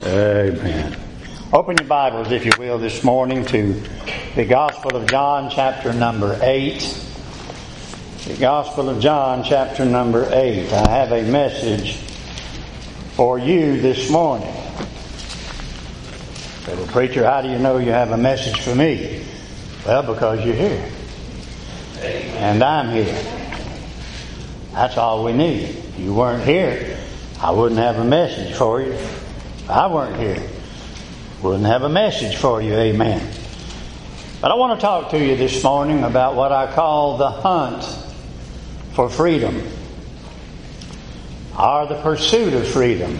Amen. Open your Bibles, if you will, this morning to the Gospel of John, chapter number 8. The Gospel of John, chapter number 8. I have a message for you this morning. Say, well, preacher, how do you know you have a message for me? Well, because you're here. And I'm here. That's all we need. If you weren't here, I wouldn't have a message for you. If I weren't here, wouldn't have a message for you. Amen. But I want to talk to you this morning about what I call the hunt for freedom, or the pursuit of freedom,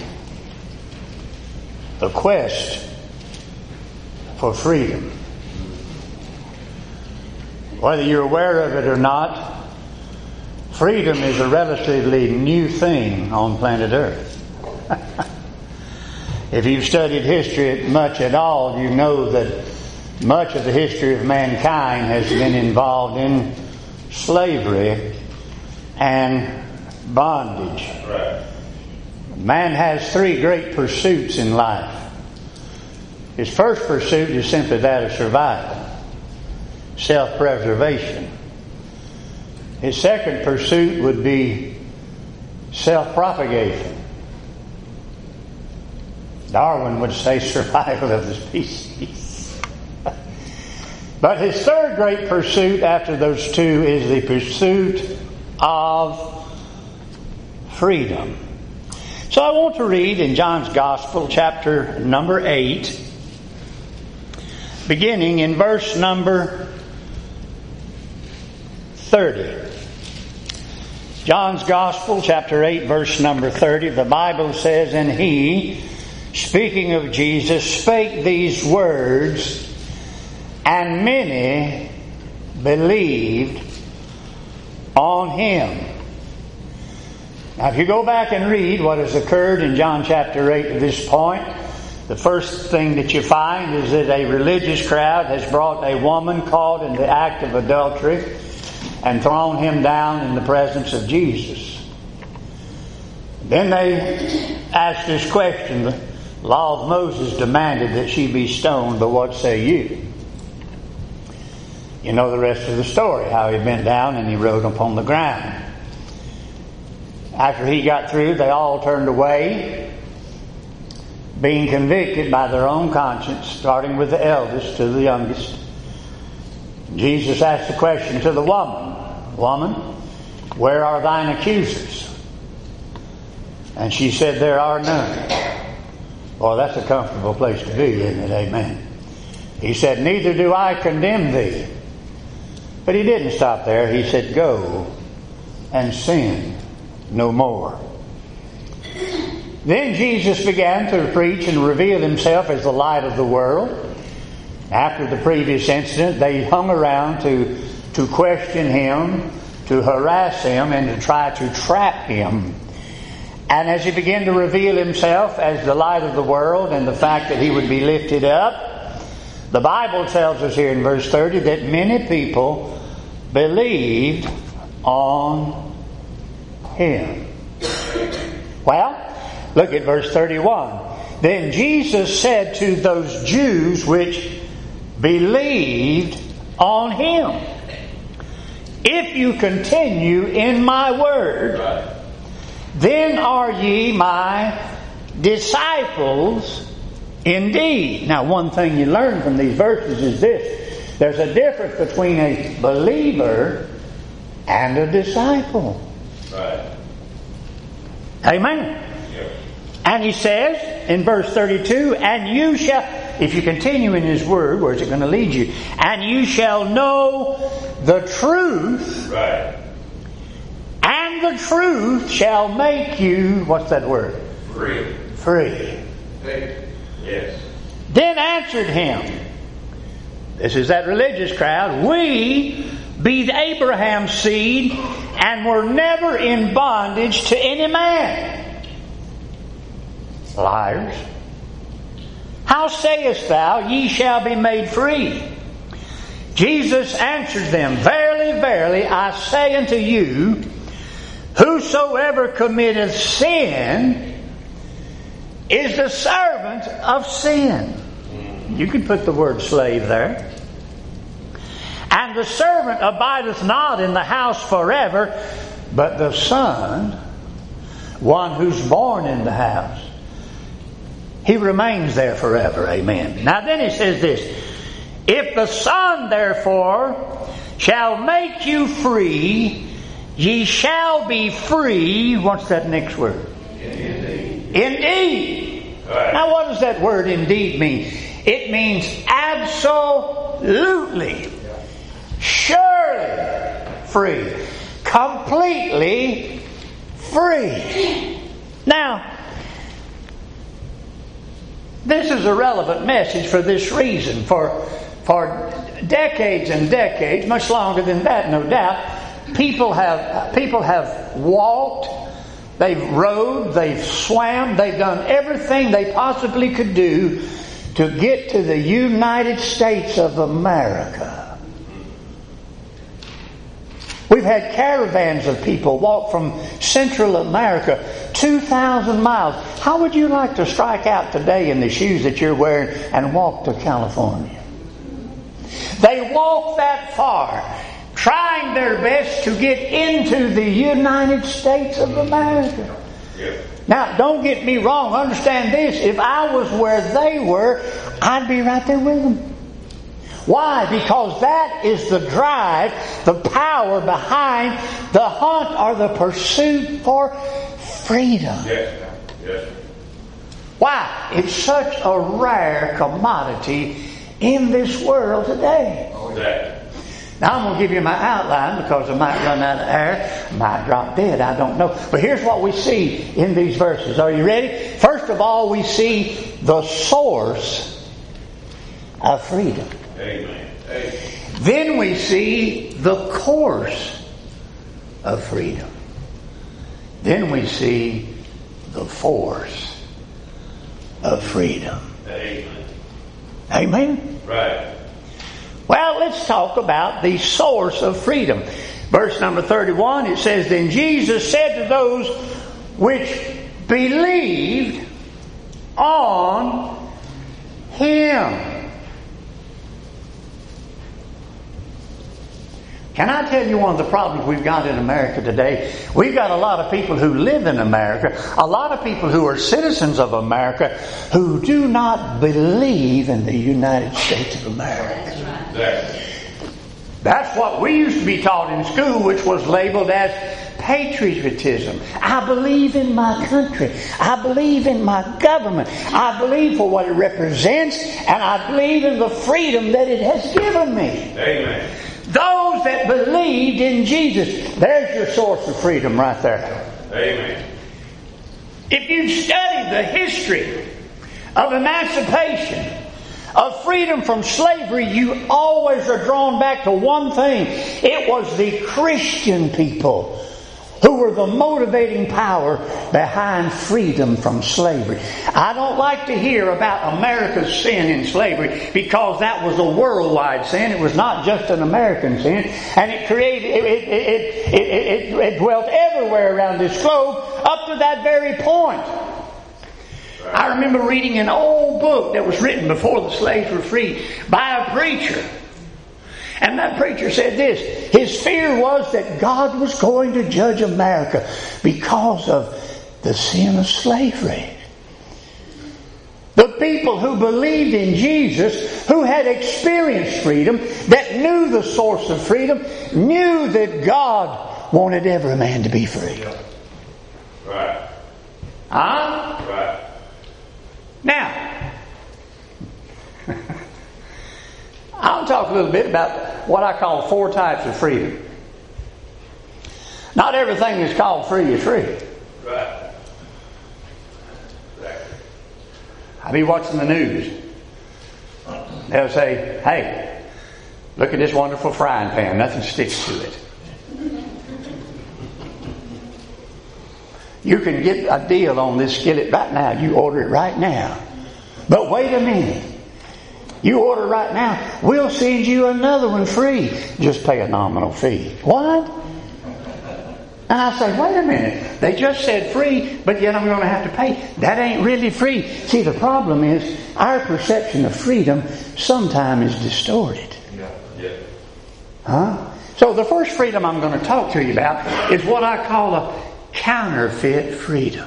the quest for freedom. Whether you're aware of it or not, freedom is a relatively new thing on planet Earth. If you've studied history much at all, you know that much of the history of mankind has been involved in slavery and bondage. Right. Man has three great pursuits in life. His first pursuit is simply that of survival, self-preservation. His second pursuit would be self-propagation. Darwin would say survival of the species. But his third great pursuit after those two is the pursuit of freedom. So I want to read in John's Gospel, chapter number 8, beginning in verse number 30. John's Gospel, chapter 8, verse number 30, the Bible says, "And he," speaking of Jesus, "spake these words, and many believed on him." Now, if you go back and read what has occurred in John chapter 8 at this point, the first thing that you find is that a religious crowd has brought a woman caught in the act of adultery and thrown him down in the presence of Jesus. Then they asked this question. The law of Moses demanded that she be stoned, but what say you? You know the rest of the story, how he bent down and he wrote upon the ground. After he got through, they all turned away, being convicted by their own conscience, starting with the eldest to the youngest. Jesus asked the question to the woman, "Woman, where are thine accusers?" And she said, "There are none." Well, that's a comfortable place to be, isn't it? Amen. He said, "Neither do I condemn thee." But he didn't stop there. He said, "Go and sin no more." Then Jesus began to preach and reveal himself as the light of the world. After the previous incident, they hung around to question him, to harass him, and to try to trap him. And as he began to reveal himself as the light of the world and the fact that he would be lifted up, the Bible tells us here in verse 30 that many people believed on him. Well, look at verse 31. "Then Jesus said to those Jews which believed on him, If you continue in my word, then are ye my disciples indeed." Now, one thing you learn from these verses is this. There's a difference between a believer and a disciple. Right. Amen. Yep. And he says in verse 32, "And you shall," if you continue in his word, where's it going to lead you? "And you shall know the truth." Right. "And the truth shall make you," what's that word? Free. Free. Yes. "Then answered him," this is that religious crowd, "We be Abraham's seed, and were never in bondage to any man." Liars. "How sayest thou, ye shall be made free?" Jesus answered them, "Verily, verily, I say unto you, whosoever committeth sin is the servant of sin. You can put the word slave there. And the servant abideth not in the house forever, but the son, one who's born in the house, he remains there forever. Amen. Now then he says this: if the Son therefore shall make you free, ye shall be free. What's that next word? Indeed. Right. Now what does that word indeed mean? It means absolutely, surely free, completely free. Now, this is a relevant message for this reason. For decades and decades, much longer than that, no doubt, people have walked, they've rowed, they've swam, they've done everything they possibly could do to get to the United States of America. We've had caravans of people walk from Central America 2,000 miles. How would you like to strike out today in the shoes that you're wearing and walk to California? They walk that far, trying their best to get into the United States of America. Now, don't get me wrong. Understand this. If I was where they were, I'd be right there with them. Why? Because that is the drive, the power behind the hunt or the pursuit for freedom. Yes. Why? It's such a rare commodity in this world today. Now I'm going to give you my outline because I might run out of air, I might drop dead, I don't know. But here's what we see in these verses. Are you ready? First of all, we see the source of freedom. Amen. Then we see the course of freedom. Then we see the force of freedom. Amen. Amen? Right. Well, let's talk about the source of freedom. Verse number 31, it says, then Jesus said to those which believed on Him. Can I tell you one of the problems we've got in America today? We've got a lot of people who live in America, a lot of people who are citizens of America, who do not believe in the United States of America. That's what we used to be taught in school, which was labeled as patriotism. I believe in my country. I believe in my government. I believe for what it represents, and I believe in the freedom that it has given me. Amen. Those that believed in Jesus, there's your source of freedom right there. Amen. If you study the history of emancipation, of freedom from slavery, you always are drawn back to one thing. It was the Christian people who were the motivating power behind freedom from slavery. I don't like to hear about America's sin in slavery because that was a worldwide sin. It was not just an American sin, and it dwelt everywhere around this globe up to that very point. I remember reading an old book that was written before the slaves were free by a preacher. And that preacher said this: his fear was that God was going to judge America because of the sin of slavery. The people who believed in Jesus, who had experienced freedom, that knew the source of freedom, knew that God wanted every man to be free. Right. Huh? Right. Now, I'll talk a little bit about what I call 4 types of freedom. Not everything that's called free is free. Right. I'll be watching the news. They'll say, hey, look at this wonderful frying pan. Nothing sticks to it. You can get a deal on this skillet right now. You order it right now. But wait a minute. You order right now, we'll send you another one free. Just pay a nominal fee. What? And I say, wait a minute. They just said free, but yet I'm going to have to pay. That ain't really free. See, the problem is our perception of freedom sometimes is distorted. Yeah. Huh? So the first freedom I'm going to talk to you about is what I call a counterfeit freedom.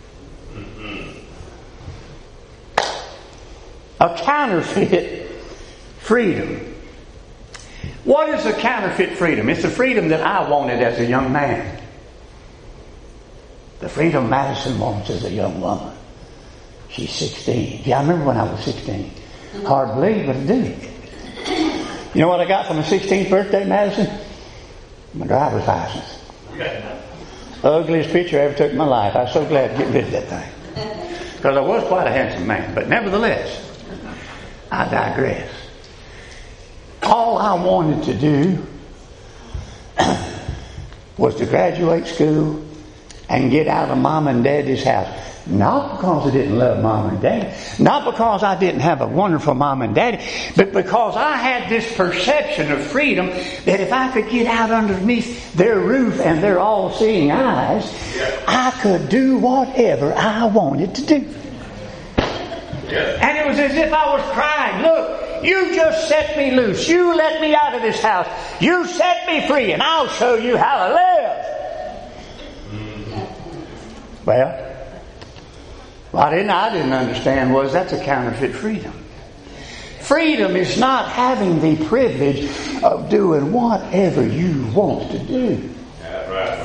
A counterfeit freedom. What is a counterfeit freedom? It's the freedom that I wanted as a young man. The freedom Madison wants as a young woman. She's 16. Yeah, I remember when I was 16. Hard to believe, but I do. You know what I got for my 16th birthday, Madison? My driver's license. Ugliest picture I ever took in my life. I was so glad to get rid of that thing. Because I was quite a handsome man. But nevertheless, I digress. All I wanted to do was to graduate school and get out of Mom and Daddy's house. Not because I didn't love Mom and Daddy. Not because I didn't have a wonderful Mom and Daddy. But because I had this perception of freedom that if I could get out underneath their roof and their all-seeing eyes, I could do whatever I wanted to do. And it was as if I was crying, look, you just set me loose. You let me out of this house. You set me free, and I'll show you how to live. Well, what I didn't understand was that's a counterfeit freedom. Freedom is not having the privilege of doing whatever you want to do. That's right.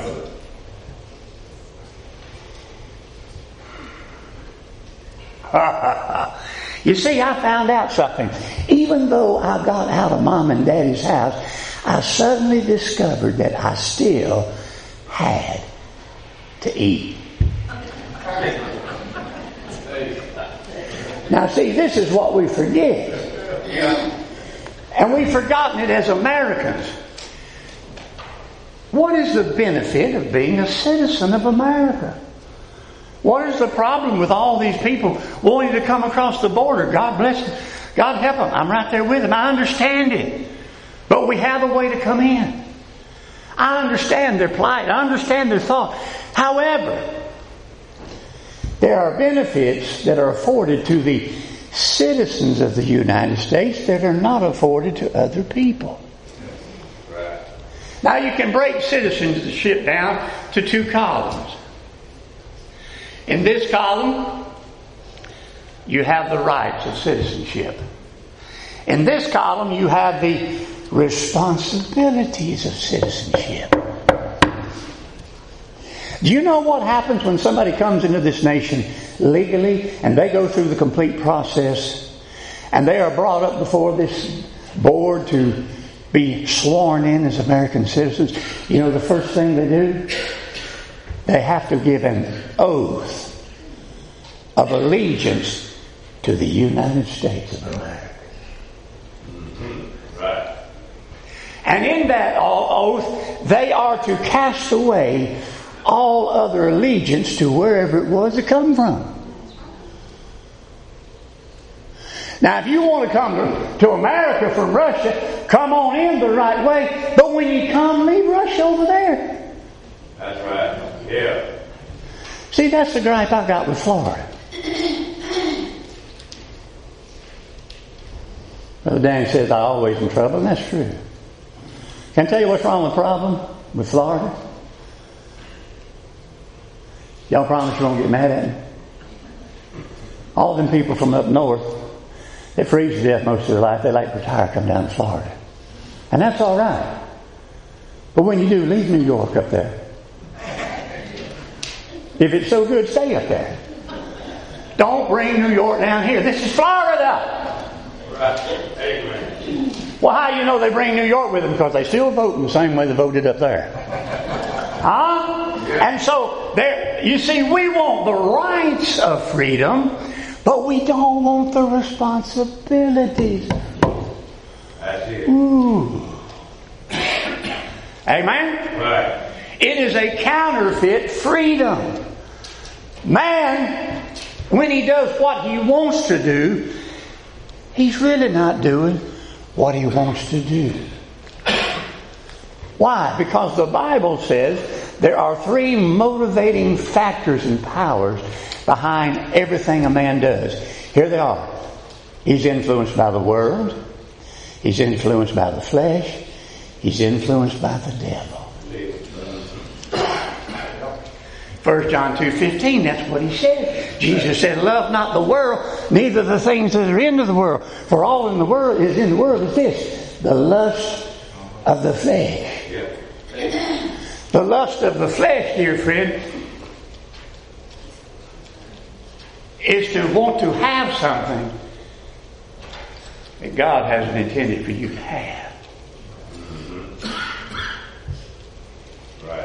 You see, I found out something. Even though I got out of Mom and Daddy's house, I suddenly discovered that I still had to eat. Now, see, this is what we forget. And we've forgotten it as Americans. What is the benefit of being a citizen of America? What is the problem with all these people wanting to come across the border? God bless them. God help them. I'm right there with them. I understand it. But we have a way to come in. I understand their plight. I understand their thought. However, there are benefits that are afforded to the citizens of the United States that are not afforded to other people. Right. Now you can break citizenship down to two columns. In this column, you have the rights of citizenship. In this column, you have the responsibilities of citizenship. Do you know what happens when somebody comes into this nation legally and they go through the complete process and they are brought up before this board to be sworn in as American citizens? You know the first thing they do? They have to give an oath of allegiance to the United States of America. Right. And in that oath, they are to cast away all other allegiance to wherever it was to come from. Now, if you want to come to America from Russia, come on in the right way. But when you come, leave Russia over there. That's right. Yeah. See, that's the gripe I got with Florida. Brother Dan says I'm always in trouble, and that's true. Can I tell you what's wrong with the problem with Florida? Y'all promise you won't get mad at me? All them people from up north, they freeze to death most of their life. They like to retire, come down to Florida. And that's all right. But when you do, leave New York up there. If it's so good, stay up there. Don't bring New York down here. This is Florida. Right. Amen. Well, how do you know they bring New York with them? Because they still vote in the same way they voted up there. Huh? And so, there, you see, we want the rights of freedom, but we don't want the responsibilities. That's it. Ooh. Amen? Right. It is a counterfeit freedom. Man, when he does what he wants to do, he's really not doing what he wants to do. Why? Because the Bible says There are three motivating factors and powers behind everything a man does. Here they are. He's influenced by the world. He's influenced by the flesh. He's influenced by the devil. 1 John 2:15, that's what he said. Jesus said, love not the world, neither the things that are in the world. For all in the world is this, the lust of the flesh. The lust of the flesh, dear friend, is to want to have something that God hasn't intended for you to have. Right.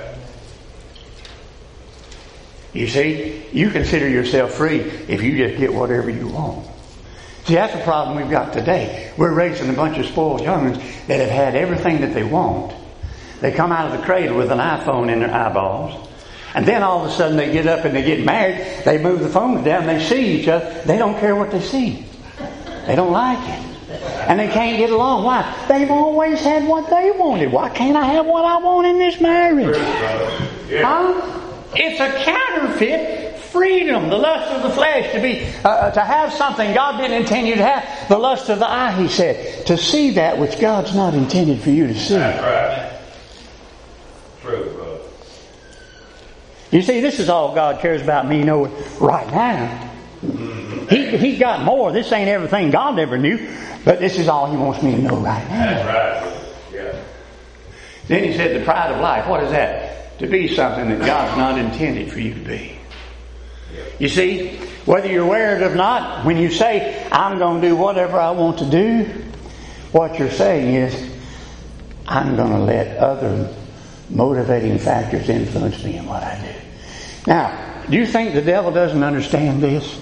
You see, you consider yourself free if you just get whatever you want. See, that's the problem we've got today. We're raising a bunch of spoiled young'uns that have had everything that they want. They come out of the cradle with an iPhone in their eyeballs. And then all of a sudden they get up and they get married. They move the phones down. They see each other. They don't care what they see. They don't like it. And they can't get along. Why? They've always had what they wanted. Why can't I have what I want in this marriage? Huh? It's a counterfeit freedom. The lust of the flesh, to have something God didn't intend you to have. The lust of the eye, he said, to see that which God's not intended for you to see. That's right. True, brother. You see, this is all God cares about me knowing right now. He's got more. This ain't everything God ever knew, but this is all He wants me to know right now. That's right. Yeah. Then He said the pride of life. What is that? To be something that God's not intended for you to be. You see, whether you're aware of it or not, when you say, I'm going to do whatever I want to do, what you're saying is, I'm going to let other motivating factors influence me in what I do. Now, do you think the devil doesn't understand this?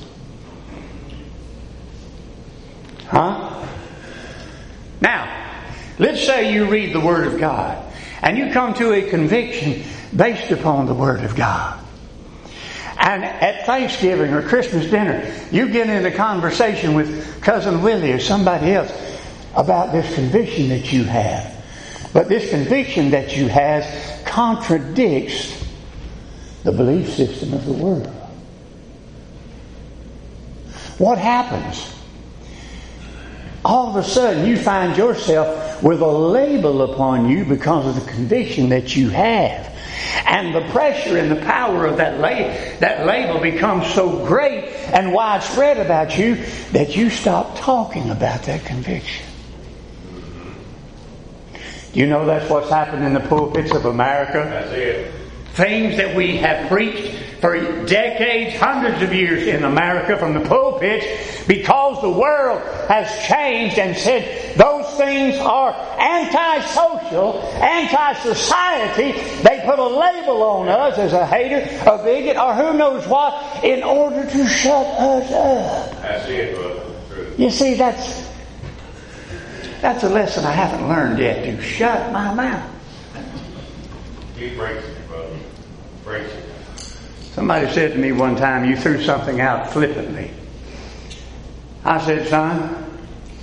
Huh? Now, let's say you read the Word of God and you come to a conviction based upon the Word of God. And at Thanksgiving or Christmas dinner, you get into conversation with Cousin Willie or somebody else about this conviction that you have. But this conviction that you have contradicts the belief system of the world. What happens? All of a sudden you find yourself with a label upon you because of the conviction that you have. And the pressure and the power of that label becomes so great and widespread about you that you stop talking about that conviction. You know that's what's happened in the pulpits of America? That's it. Things that we have preached for decades, hundreds of years in America from the pulpits, because the world has changed and said those things are anti-social, anti-society. They put a label on us as a hater, a bigot, or who knows what, in order to shut us up. That's it, brother. You see, that's a lesson I haven't learned yet, to shut my mouth. He breaks it, brother. Breaks it. Somebody said to me one time, you threw something out flippantly. I said, son,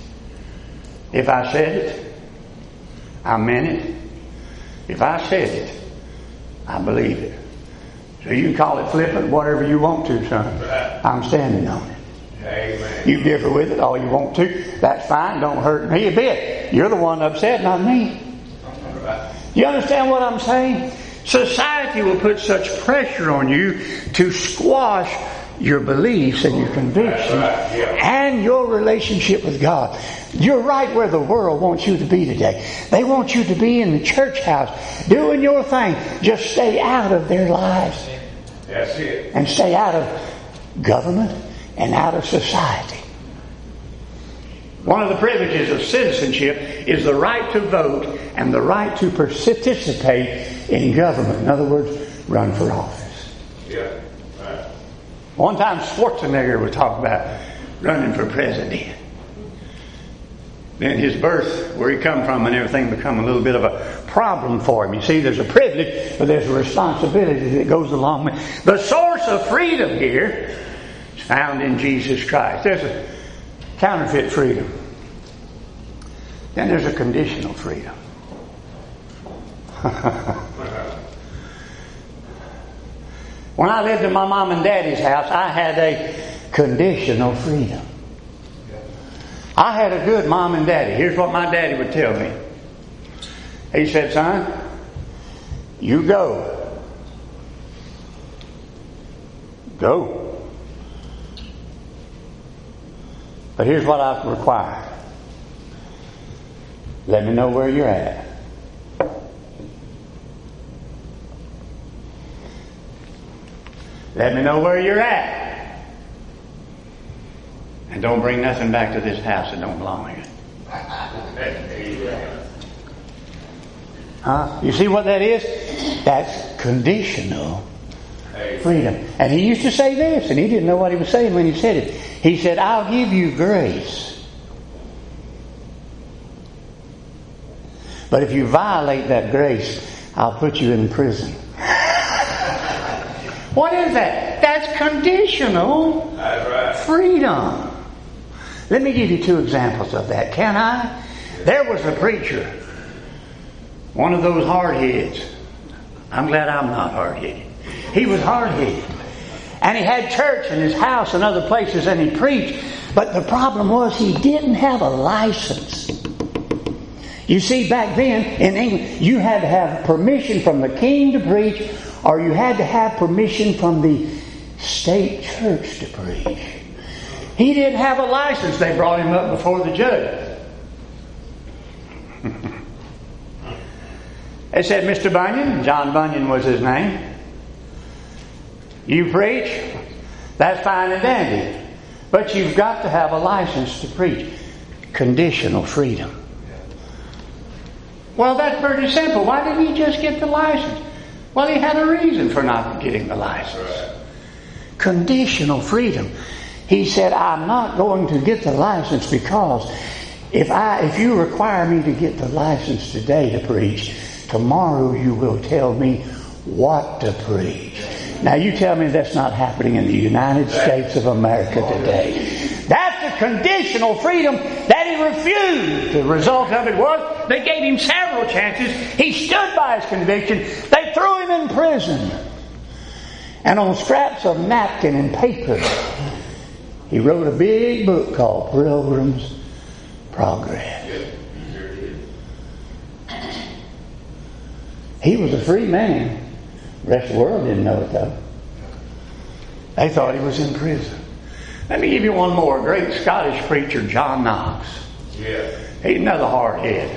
if I said it, I meant it. If I said it, I believe it. So you can call it flippant, whatever you want to, son. I'm standing on it. Amen. You differ with it all you want to. That's fine. Don't hurt me a bit. You're the one upset, not me. You understand what I'm saying? Society will put such pressure on you to squash your beliefs and your convictions and your relationship with God. You're right where the world wants you to be today. They want you to be in the church house doing your thing. Just stay out of their lives. That's it. And stay out of government and out of society. One of the privileges of citizenship is the right to vote and the right to participate in government. In other words, run for office. Yeah. Right. One time Schwarzenegger was talking about running for president. Then his birth, where he come from and everything, become a little bit of a problem for him. You see, there's a privilege, but there's a responsibility that goes along with it. The source of freedom here is found in Jesus Christ. There's a counterfeit freedom. Then there's a conditional freedom. When I lived in my mom and daddy's house, I had a conditional freedom. I had a good mom and daddy. Here's what my daddy would tell me. He said, son, you go. Go. But here's what I require. Let me know where you're at. Let me know where you're at. And don't bring nothing back to this house that don't belong here. Huh? You see what that is? That's conditional freedom. And he used to say this, and he didn't know what he was saying when he said it. He said, I'll give you grace. But if you violate that grace, I'll put you in prison. What is that? That's conditional freedom. Let me give you two examples of that. Can I? There was a preacher, one of those hard-heads. I'm glad I'm not hard-headed. He was hard-headed. And he had church in his house and other places, and he preached. But the problem was he didn't have a license. You see, back then in England, you had to have permission from the king to preach, or you had to have permission from the state church to preach. He didn't have a license. They brought him up before the judge. They said, Mr. Bunyan, John Bunyan was his name, you preach, that's fine and dandy, but you've got to have a license to preach. Conditional freedom. Well, that's pretty simple. Why didn't he just get the license? Well, he had a reason for not getting the license. Conditional freedom. He said, I'm not going to get the license because if you require me to get the license today to preach, tomorrow you will tell me what to preach. Now you tell me that's not happening in the United States of America today. That's a conditional freedom that he refused. The result of it was they gave him several chances. He stood by his conviction. They threw him in prison. And on scraps of napkin and paper, he wrote a big book called Pilgrim's Progress. He was a free man. The rest of the world didn't know it, though. They thought he was in prison. Let me give you one more. Great Scottish preacher, John Knox. Yeah. He's another hardhead.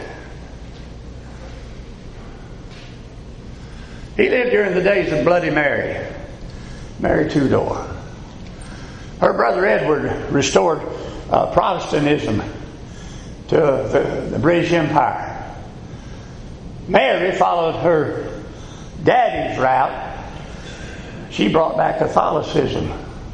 He lived during the days of Bloody Mary. Mary Tudor. Her brother Edward restored Protestantism to the British Empire. Mary followed her daddy's route. She brought back Catholicism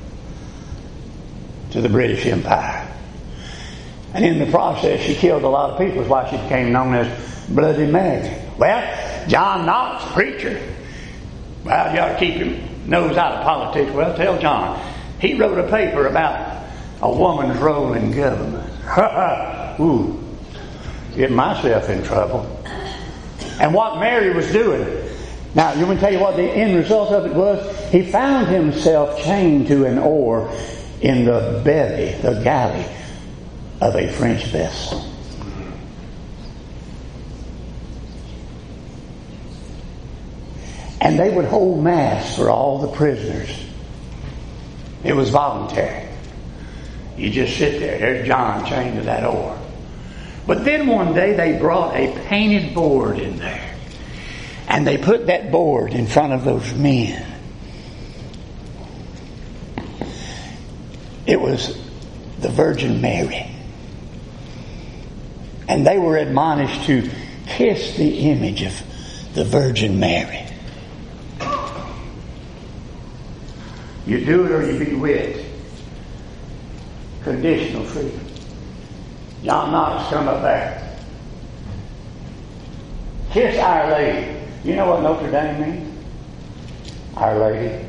to the British Empire. And in the process, she killed a lot of people. That's why she became known as Bloody Mary. Well, John Knox, preacher. Well, you ought to keep your nose out of politics. Well, tell John. He wrote a paper about a woman's role in government. Ooh, getting myself in trouble. And what Mary was doing. Now, you want me to tell you what the end result of it was? He found himself chained to an oar in the belly, the galley of a French vessel. And they would hold mass for all the prisoners. It was voluntary. You just sit there. There's John chained to that oar. But then one day they brought a painted board in there. And they put that board in front of those men. It was the Virgin Mary. And they were admonished to kiss the image of the Virgin Mary. You do it or you be whipped. Conditional freedom. John Knox come up there. Kiss Our Lady. You know what Notre Dame means? Our Lady.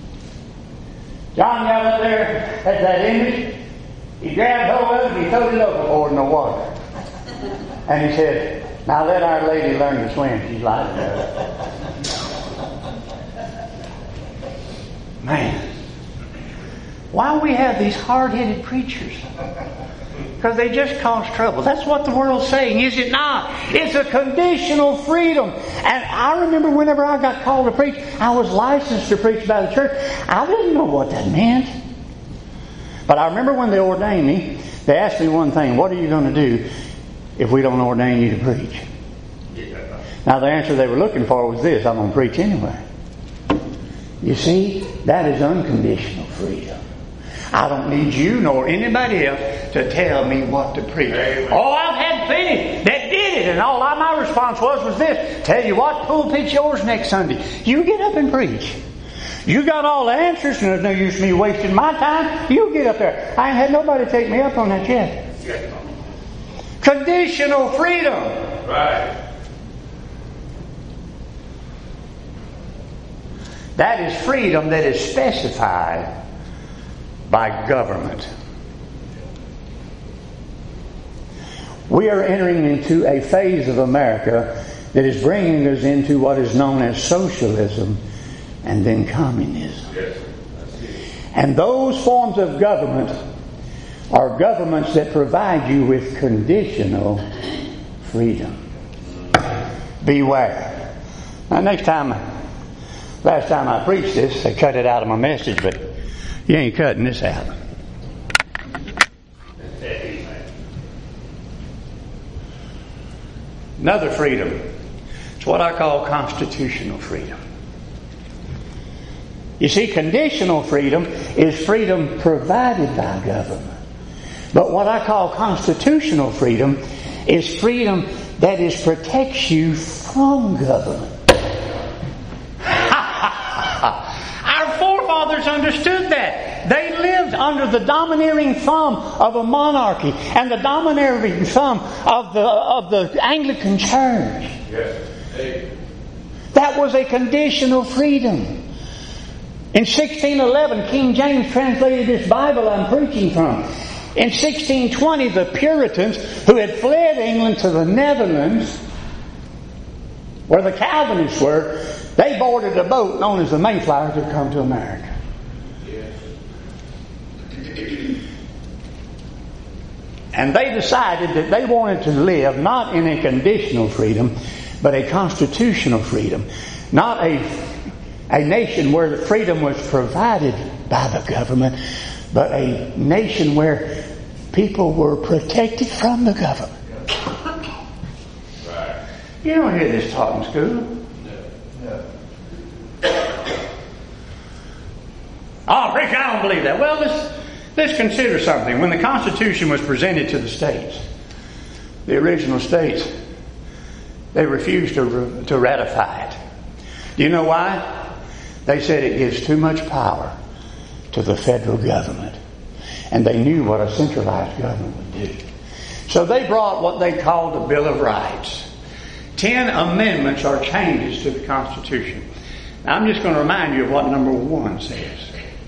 John got up there at that image. He grabbed hold of it and he threw it overboard in the water. And he said, now let Our Lady learn to swim. She's like that. Man, why we have these hard-headed preachers? Because they just cause trouble. That's what the world's saying, is it not? It's a conditional freedom. And I remember whenever I got called to preach, I was licensed to preach by the church. I didn't know what that meant. But I remember when they ordained me, they asked me one thing: what are you going to do if we don't ordain you to preach? Now the answer they were looking for was this: I'm going to preach anyway. You see, that is unconditional freedom. I don't need you nor anybody else to tell me what to preach. Amen. Oh, I've had plenty that did it, and all my response was this: tell you what, pulpit's yours next Sunday. You get up and preach. You got all the answers, and there's no use in me wasting my time. You get up there. I ain't had nobody take me up on that yet. Conditional freedom. Right. That is freedom that is specified by government. We are entering into a phase of America that is bringing us into what is known as socialism and then communism. Yes. And those forms of government are governments that provide you with conditional freedom. Beware. Now, last time I preached this, they cut it out of my message, but you ain't cutting this out. Another freedom. It's what I call constitutional freedom. You see, conditional freedom is freedom provided by government. But what I call constitutional freedom is freedom that protects you from government. Our forefathers understood that. They lived under the domineering thumb of a monarchy and the domineering thumb of the Anglican Church. Yes. Hey. That was a conditional freedom. In 1611, King James translated this Bible I'm preaching from. In 1620, the Puritans, who had fled England to the Netherlands, where the Calvinists were, they boarded a boat known as the Mayflower to come to America. And they decided that they wanted to live not in a conditional freedom, but a constitutional freedom. Not a nation where the freedom was provided by the government, but a nation where people were protected from the government. Right. You don't hear this taught in school. No. Oh, preacher, I don't believe that. Well, let's consider something. When the Constitution was presented to the states, the original states, they refused to ratify it. Do you know why? They said it gives too much power to the federal government. And they knew what a centralized government would do. So they brought what they called the Bill of Rights. 10 amendments or changes to the Constitution. Now, I'm just going to remind you of what number 1 says.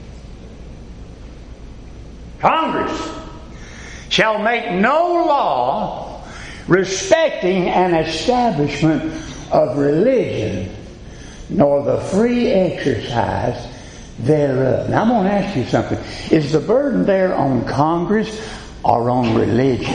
Congress shall make no law respecting an establishment of religion, nor the free exercise thereof. Now I'm going to ask you something. Is the burden there on Congress or on religion?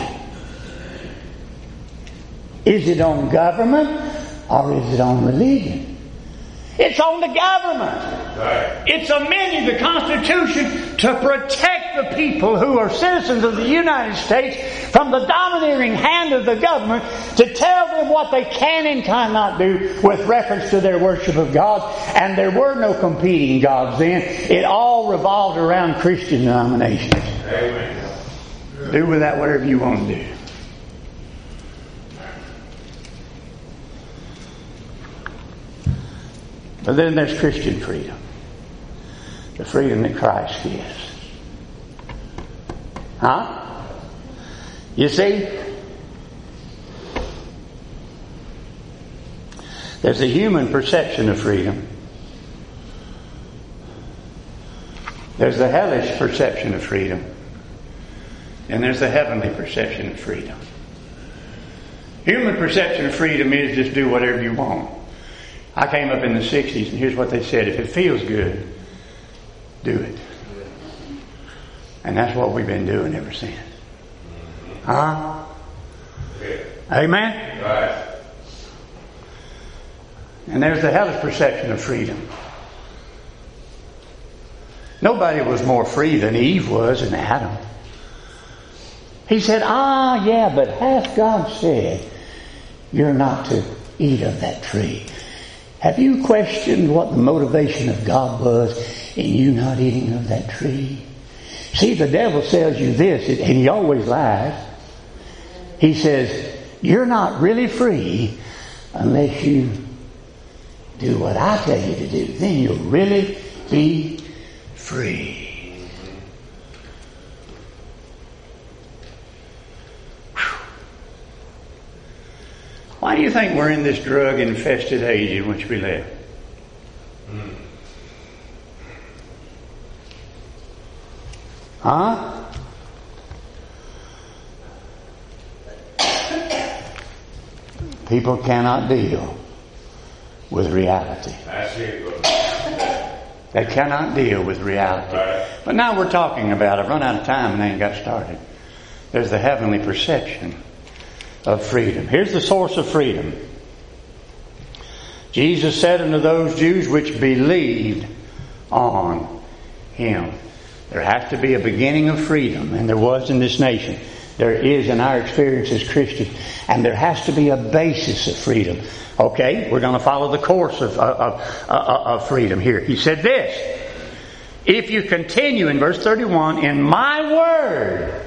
Is it on government or is it on religion? It's on the government. Right. It's amending the Constitution to protect the people who are citizens of the United States from the domineering hand of the government, to tell them what they can and cannot do with reference to their worship of God. And there were no competing gods then. It all revolved around Christian denominations. Amen. Do with that whatever you want to do. But then there's Christian freedom. The freedom that Christ gives. Huh? You see? There's a human perception of freedom. There's the hellish perception of freedom. And there's the heavenly perception of freedom. Human perception of freedom is just do whatever you want. I came up in the 60s, and here's what they said: if it feels good, do it. And that's what we've been doing ever since. Huh? Amen? Right. And there's the hellish perception of freedom. Nobody was more free than Eve was and Adam. He said, yeah, but hath God said you're not to eat of that tree? Have you questioned what the motivation of God was in you not eating of that tree? See, the devil tells you this, and he always lies. He says, you're not really free unless you do what I tell you to do. Then you'll really be free. Why do you think we're in this drug-infested age in which we live? Huh? People cannot deal with reality. That's it, brother. They cannot deal with reality. Right. But now we're talking about, I've run out of time and I ain't got started. There's the heavenly perception of freedom. Here's the source of freedom. Jesus said unto those Jews which believed on Him. There has to be a beginning of freedom, and there was in this nation. There is in our experience as Christians. And there has to be a basis of freedom. Okay, we're going to follow the course of freedom here. He said this, if you continue in verse 31, in my word,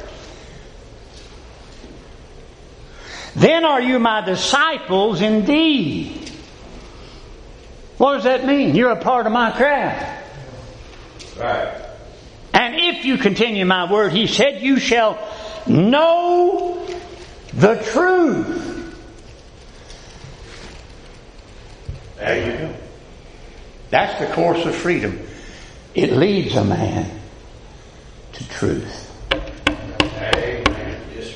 then are you my disciples indeed. What does that mean? You're a part of my crowd. Right. And if you continue my word, he said, you shall know the truth. There you go. That's the course of freedom. It leads a man to truth. Amen. Yes.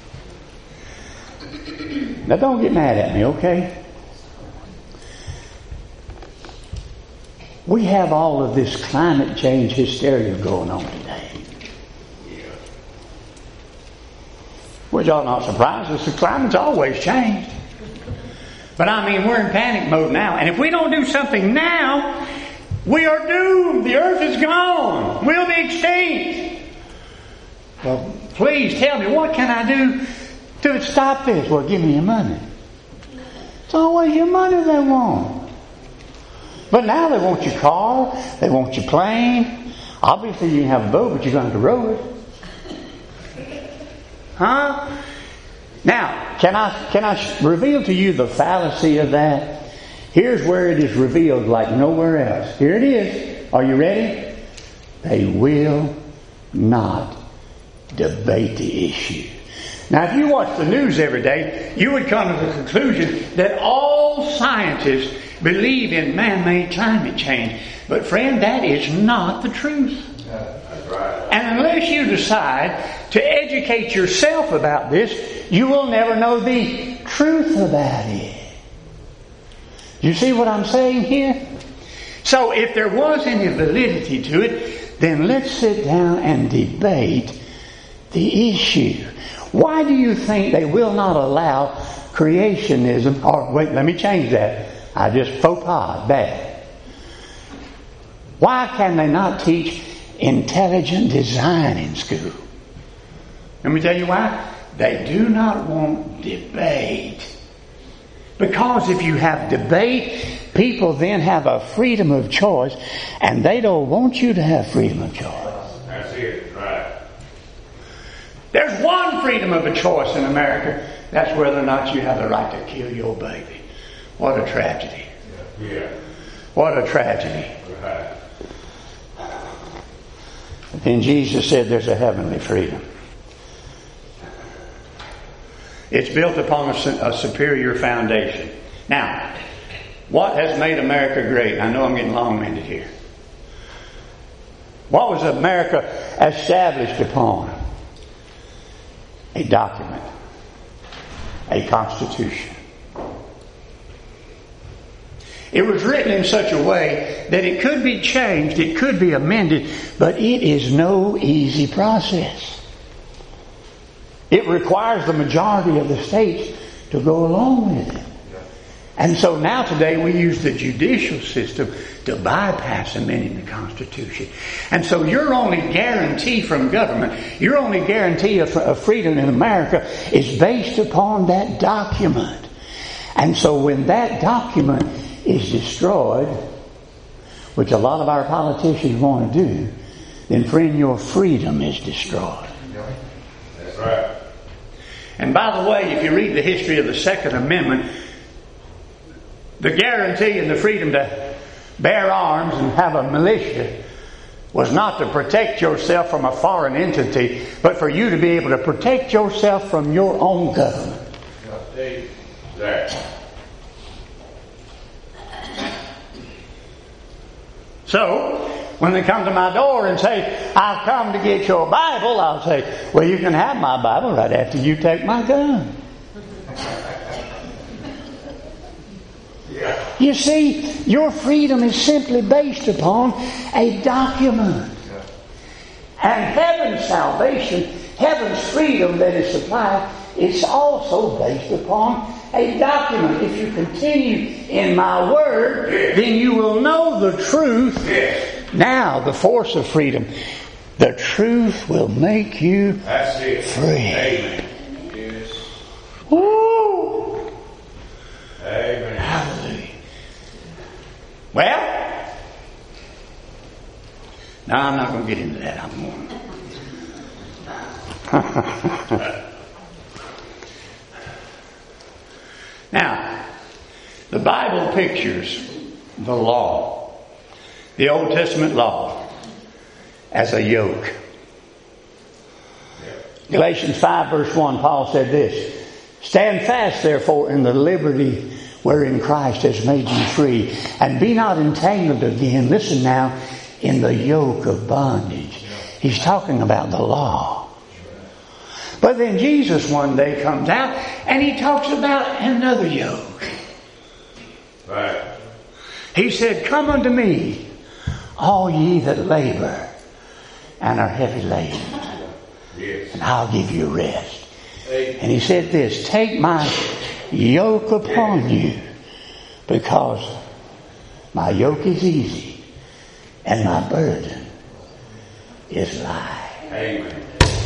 Now don't get mad at me, okay? We have all of this climate change hysteria going on today. Which y'all not surprised. The climate's always changed. But I mean, we're in panic mode now. And if we don't do something now, we are doomed. The earth is gone. We'll be extinct. Well, please tell me, what can I do to stop this? Well, give me your money. It's always your money they want. But now they want your car. They want your plane. Obviously you can have a boat, but you're going to have to row it. Huh? Now, can I reveal to you the fallacy of that? Here's where it is revealed like nowhere else. Here it is. Are you ready? They will not debate the issue. Now, if you watch the news every day, you would come to the conclusion that all scientists believe in man-made climate change. But friend, that is not the truth. That's right. And unless you decide to educate yourself about this, you will never know the truth about it. You see what I'm saying here? So if there was any validity to it, then let's sit down and debate the issue. Why do you think they will not allow creationism? Or wait, let me change that. I just faux pas, bad. Why can they not teach intelligent design in school? Let me tell you why. They do not want debate. Because if you have debate, people then have a freedom of choice, and they don't want you to have freedom of choice. That's it. Right. There's one freedom of a choice in America. That's whether or not you have the right to kill your baby. What a tragedy. Yeah. What a tragedy. Right. And Jesus said there's a heavenly freedom. It's built upon a superior foundation. Now, what has made America great? I know I'm getting long-winded here. What was America established upon? A document. A constitution. It was written in such a way that it could be changed, it could be amended, but it is no easy process. It requires the majority of the states to go along with it. And so now today we use the judicial system to bypass amending the Constitution. And so your only guarantee from government, your only guarantee of freedom in America is based upon that document. And so when that document is destroyed, which a lot of our politicians want to do, then friend, your freedom is destroyed. That's right. And by the way, if you read the history of the Second Amendment, the guarantee and the freedom to bear arms and have a militia was not to protect yourself from a foreign entity, but for you to be able to protect yourself from your own government. Exactly. So, when they come to my door and say, I've come to get your Bible, I'll say, well, you can have my Bible right after you take my gun. You see, your freedom is simply based upon a document. And heaven's salvation, heaven's freedom that is supplied, is also based upon a document. If you continue in my word, then you will know the truth. Now, the force of freedom. The truth will make you free. Amen. Yes. Woo! Amen. Hallelujah. Well, no, I'm not going to get into that. I'm going. Now, the Bible pictures the law, the Old Testament law, as a yoke. Galatians 5 verse 1, Paul said this, stand fast therefore in the liberty wherein Christ has made you free, and be not entangled again, listen now, in the yoke of bondage. He's talking about the law. But then Jesus one day comes out and he talks about another yoke. Right. He said, come unto me, all ye that labor and are heavy laden, Yes. and I'll give you rest. And he said this, take my yoke upon you, because my yoke is easy and my burden is light. Amen.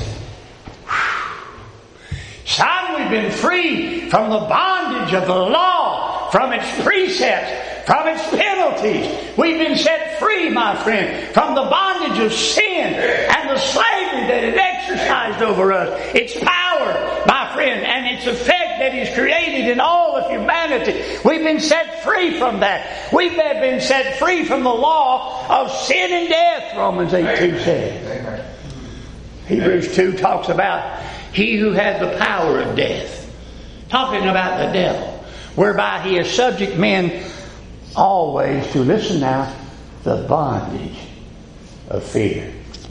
Son, we've been free from the bondage of the law, from its precepts, from its penalties. We've been set free, my friend, from the bondage of sin and the slavery that it exercised over us. Its power, my friend, and its effect that is created in all of humanity. We've been set free from that. We've been set free from the law of sin and death, Romans 8:2 says. Hebrews 2 talks about he who has the power of death. Talking about the devil. Whereby he is subject men always to, listen now, the bondage of fear.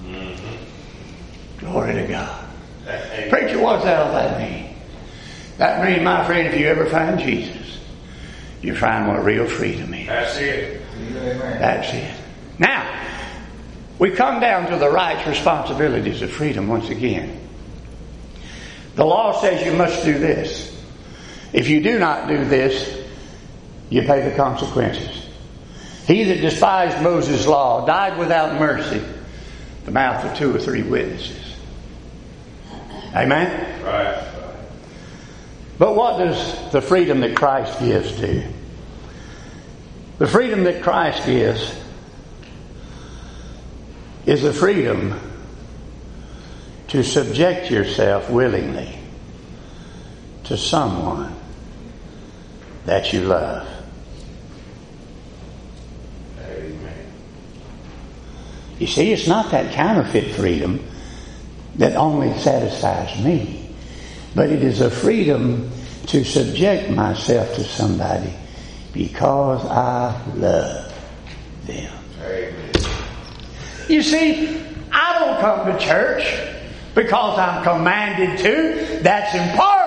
Glory to God. Preacher, what's all that mean? That means, my friend, if you ever find Jesus, you find what real freedom is. That's it. That's it. Now, we come down to the rights, responsibilities of freedom once again. The law says you must do this. If you do not do this, you pay the consequences. He that despised Moses' law died without mercy, the mouth of 2 or 3 witnesses. Amen? Right. But what does the freedom that Christ gives do? The freedom that Christ gives is the freedom to subject yourself willingly to someone that you love. Amen. You see, it's not that counterfeit freedom that only satisfies me, but it is a freedom to subject myself to somebody because I love them. Amen. You see, I don't come to church because I'm commanded to. That's important.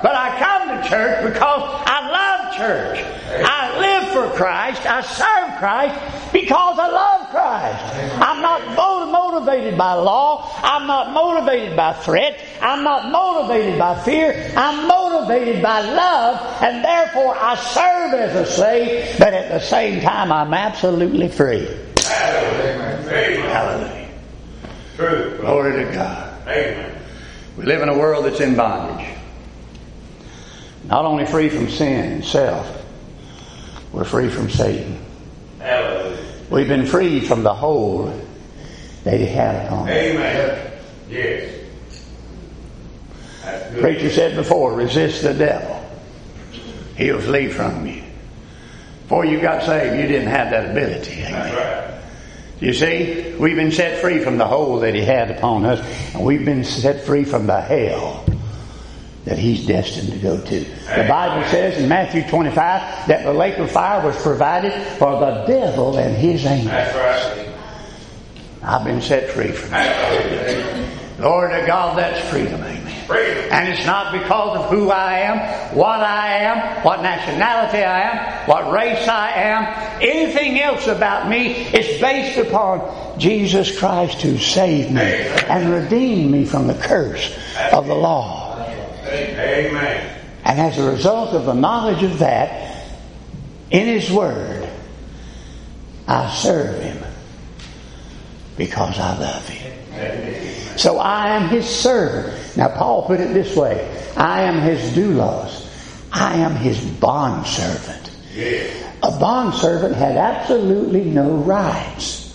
But I come to church because I love church. I live for Christ. I serve Christ because I love Christ. I'm not motivated by law. I'm not motivated by threat. I'm not motivated by fear. I'm motivated by love, and therefore I serve as a slave, but at the same time I'm absolutely free. Hallelujah. True. Glory to God. Amen. We live in a world that's in bondage. Not only free from sin and self, we're free from Satan. Hallelujah. We've been freed from the hold that he had upon us. Amen. Yes. That's good. Preacher said before, resist the devil. He'll flee from you. Before you got saved, you didn't have that ability. Amen. That's right. You see, we've been set free from the hold that he had upon us, and we've been set free from the hell that he's destined to go to. The Bible says in Matthew 25 that the lake of fire was provided for the devil and his angels. That's right. I've been set free from that. Lord to God, that's freedom. Amen. Freedom. And it's not because of who I am, what nationality I am, what race I am, anything else about me. It's based upon Jesus Christ who saved me and redeemed me from the curse of the law. Amen. And as a result of the knowledge of that, in His Word, I serve Him because I love Him. So I am His servant. Now Paul put it this way, I am His doulos. I am His bondservant. A bondservant had absolutely no rights.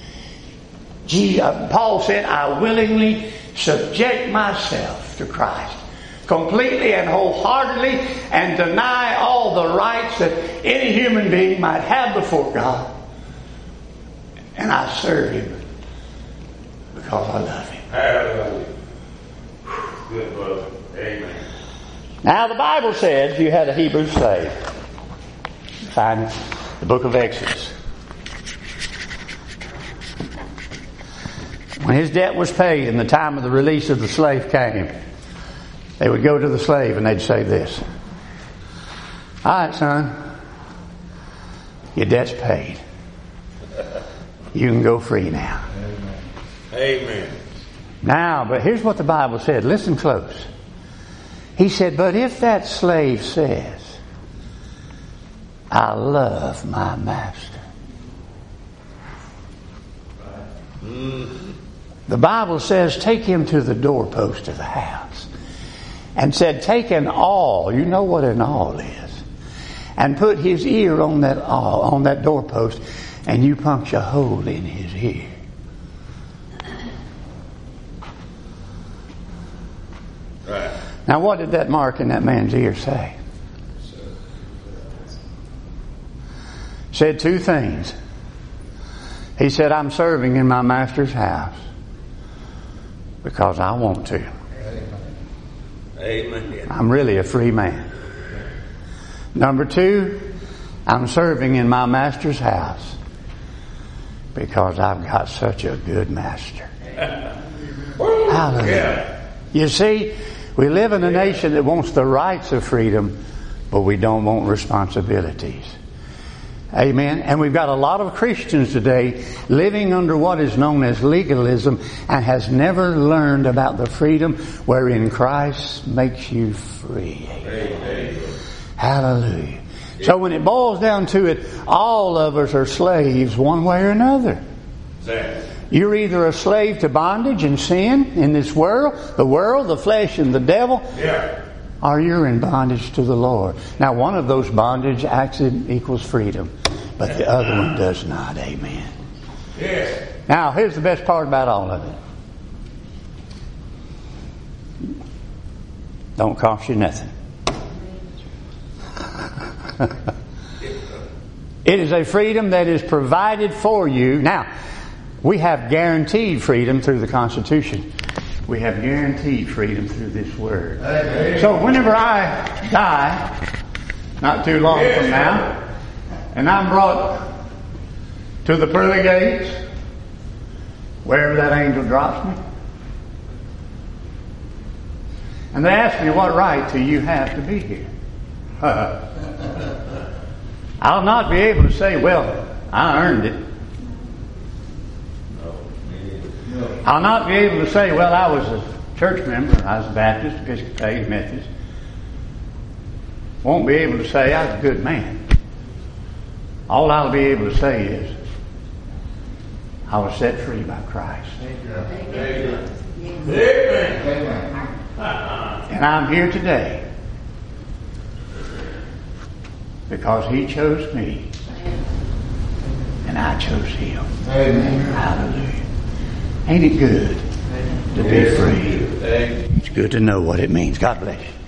Paul said, I willingly subject myself to Christ completely and wholeheartedly, and deny all the rights that any human being might have before God. And I serve Him because I love Him. Hallelujah. Good brother. Amen. Now the Bible says you had a Hebrew slave. Find the book of Exodus. When his debt was paid and the time of the release of the slave came, they would go to the slave and they'd say this. All right, son, your debt's paid. You can go free now. Amen. Now, but here's what the Bible said. Listen close. He said, but if that slave says, I love my master. The Bible says, take him to the doorpost of the house. And said, take an awl. You know what an awl is. And put his ear on that awl, on that doorpost, and you punch a hole in his ear. Right. Now, what did that mark in that man's ear say? Said two things. He said, I'm serving in my master's house because I want to. Amen. I'm really a free man. Number two, I'm serving in my master's house because I've got such a good master. Hallelujah. You see, we live in a nation that wants the rights of freedom, but we don't want responsibilities. Amen. And we've got a lot of Christians today living under what is known as legalism and has never learned about the freedom wherein Christ makes you free. Amen. Hallelujah. So when it boils down to it, all of us are slaves one way or another. You're either a slave to bondage and sin in this world, the flesh, and the devil. Yeah. Or you're in bondage to the Lord. Now, one of those bondage actually equals freedom, but the other one does not. Amen. Yes. Now, here's the best part about all of it. Don't cost you nothing. It is a freedom that is provided for you. Now, we have guaranteed freedom through the Constitution. We have guaranteed freedom through this Word. Amen. So whenever I die, not too long from now, and I'm brought to the pearly gates, wherever that angel drops me, And they ask me, what right do you have to be here? I'll not be able to say, well, I earned it. I'll not be able to say, well, I was a church member. I was Baptist, Episcopalian, Methodist. Won't be able to say I was a good man. All I'll be able to say is, I was set free by Christ. Amen. And I'm here today because He chose me and I chose Him. Amen. Hallelujah. Ain't it good to be free? It's good to know what it means. God bless you.